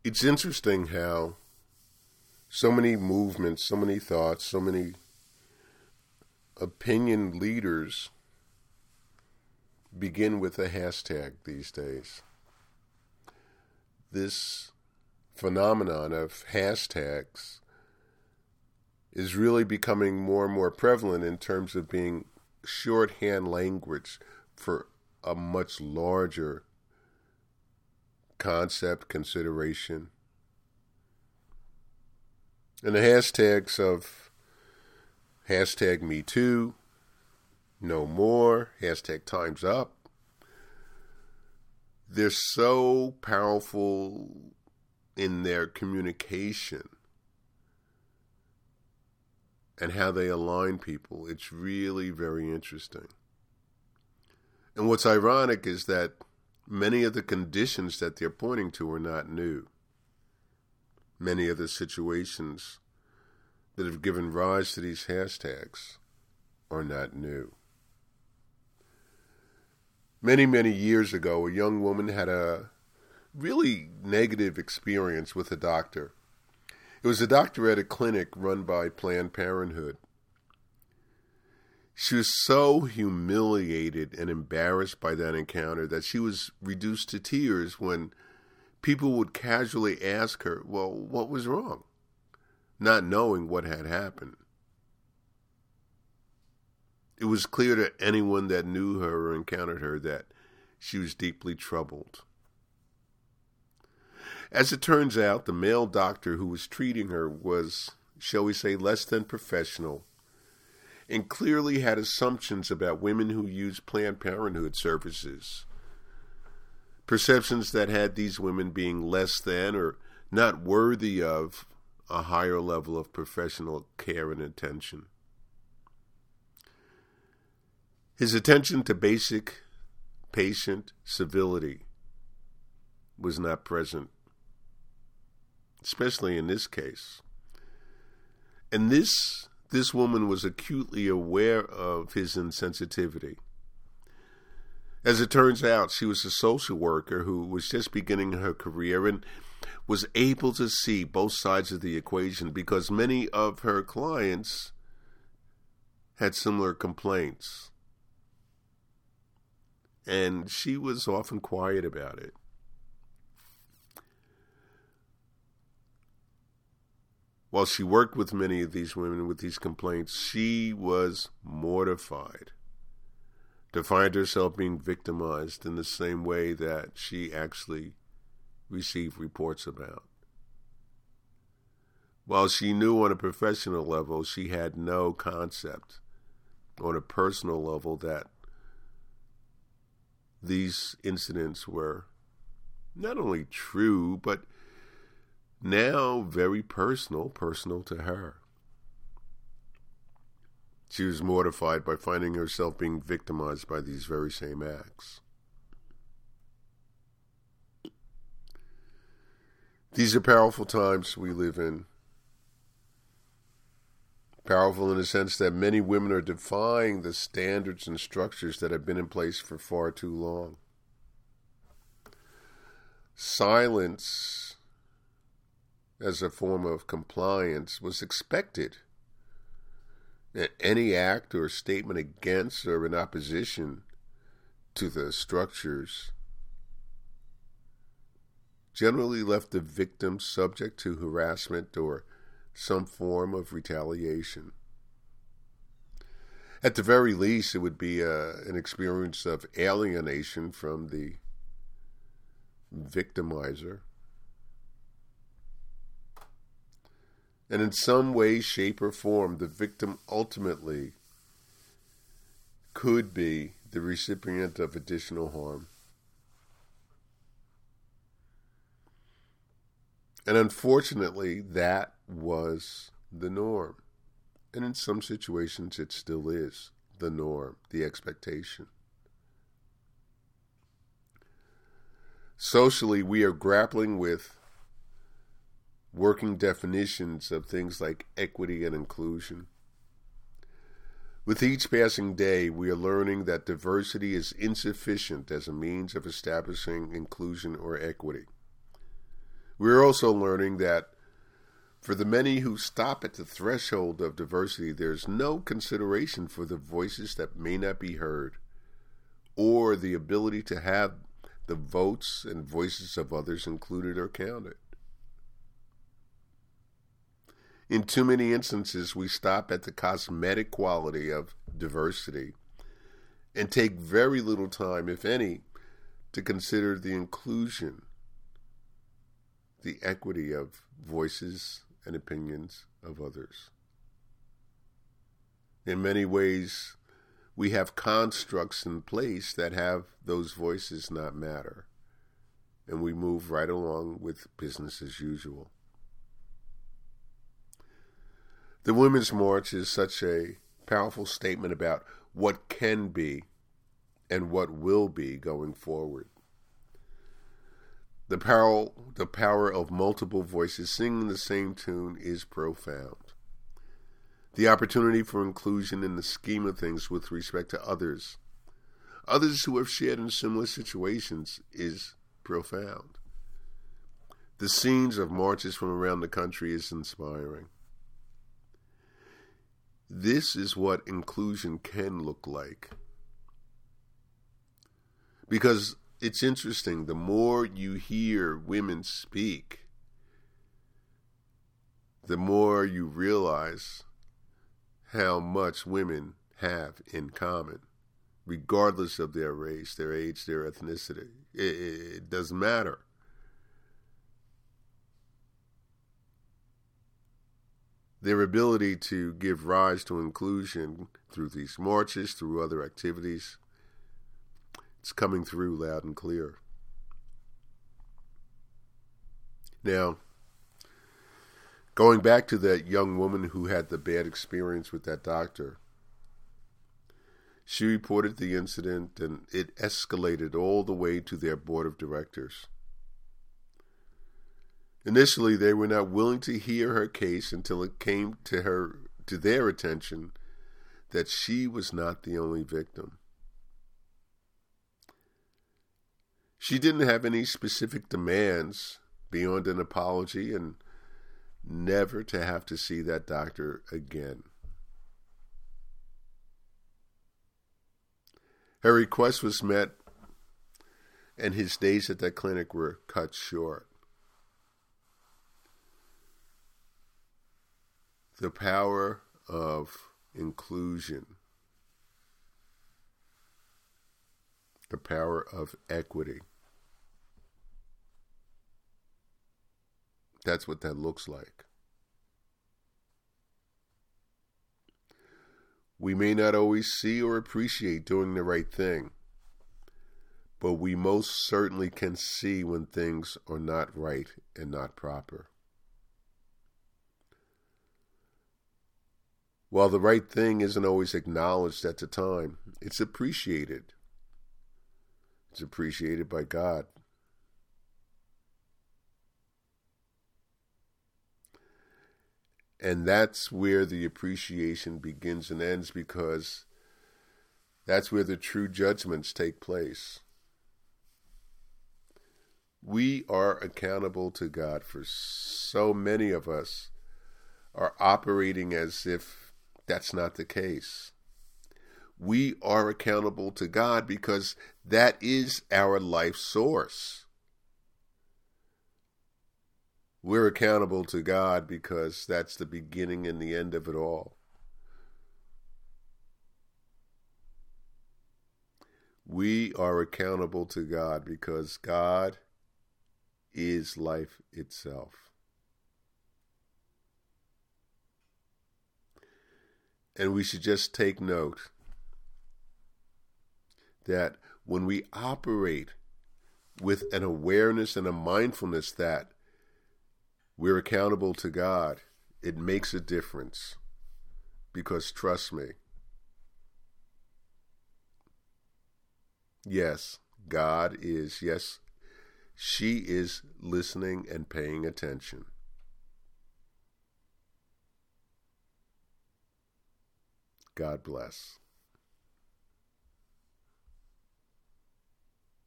It's interesting how so many movements, so many thoughts, so many opinion leaders begin with a hashtag these days. This phenomenon of hashtags is really becoming more and more prevalent in terms of being shorthand language for a much larger concept, consideration. And the hashtags of hashtag Me Too, No More, hashtag Time's Up, they're so powerful in their communication and how they align people. It's really very interesting. And what's ironic is that many of the conditions that they're pointing to are not new. Many of the situations that have given rise to these hashtags are not new. Many, many years ago, a young woman had a really negative experience with a doctor. It was a doctor at a clinic run by Planned Parenthood. She was so humiliated and embarrassed by that encounter that she was reduced to tears when people would casually ask her, well, what was wrong? Not knowing what had happened. It was clear to anyone that knew her or encountered her that she was deeply troubled. As it turns out, the male doctor who was treating her was, shall we say, less than professional, and clearly had assumptions about women who use Planned Parenthood services. Perceptions that had these women being less than or not worthy of a higher level of professional care and attention. His attention to basic patient civility was not present, especially in this case. And this woman was acutely aware of his insensitivity. As it turns out, she was a social worker who was just beginning her career and was able to see both sides of the equation because many of her clients had similar complaints. And she was often quiet about it. While she worked with many of these women with these complaints, she was mortified to find herself being victimized in the same way that she actually received reports about. While she knew on a professional level, she had no concept on a personal level that these incidents were not only true, but now very personal to her. She was mortified by finding herself being victimized by these very same acts. These are powerful times we live in. Powerful in the sense that many women are defying the standards and structures that have been in place for far too long. Silence as a form of compliance was expected. Any act or statement against or in opposition to the structures generally left the victim subject to harassment or some form of retaliation. At the very least, it would be an experience of alienation from the victimizer. And in some way, shape, or form, the victim ultimately could be the recipient of additional harm. And unfortunately, that was the norm. And in some situations, it still is the norm, the expectation. Socially, we are grappling with working definitions of things like equity and inclusion. With each passing day, we are learning that diversity is insufficient as a means of establishing inclusion or equity. We're also learning that for the many who stop at the threshold of diversity, there's no consideration for the voices that may not be heard, or the ability to have the votes and voices of others included or counted. In too many instances, we stop at the cosmetic quality of diversity and take very little time, if any, to consider the inclusion, the equity of voices and opinions of others. In many ways, we have constructs in place that have those voices not matter, and we move right along with business as usual. The Women's March is such a powerful statement about what can be and what will be going forward. The power of multiple voices singing the same tune is profound. The opportunity for inclusion in the scheme of things with respect to others who have shared in similar situations, is profound. The scenes of marches from around the country is inspiring. This is what inclusion can look like. Because it's interesting, the more you hear women speak, the more you realize how much women have in common, regardless of their race, their age, their ethnicity. It doesn't matter. Their ability to give rise to inclusion through these marches, through other activities, it's coming through loud and clear. Now, going back to that young woman who had the bad experience with that doctor, she reported the incident and it escalated all the way to their board of directors. Initially, they were not willing to hear her case until it came to their attention that she was not the only victim. She didn't have any specific demands beyond an apology and never to have to see that doctor again. Her request was met, and his days at that clinic were cut short. The power of inclusion, the power of equity. That's what that looks like. We may not always see or appreciate doing the right thing, but we most certainly can see when things are not right and not proper. While the right thing isn't always acknowledged at the time, it's appreciated. It's appreciated by God. And that's where the appreciation begins and ends, because that's where the true judgments take place. We are accountable to God, for so many of us are operating as if that's not the case. We are accountable to God because that is our life source. We're accountable to God because that's the beginning and the end of it all. We are accountable to God because God is life itself. And we should just take note that when we operate with an awareness and a mindfulness that we're accountable to God, it makes a difference. Because trust me, yes, God is, yes, she is listening and paying attention. God bless.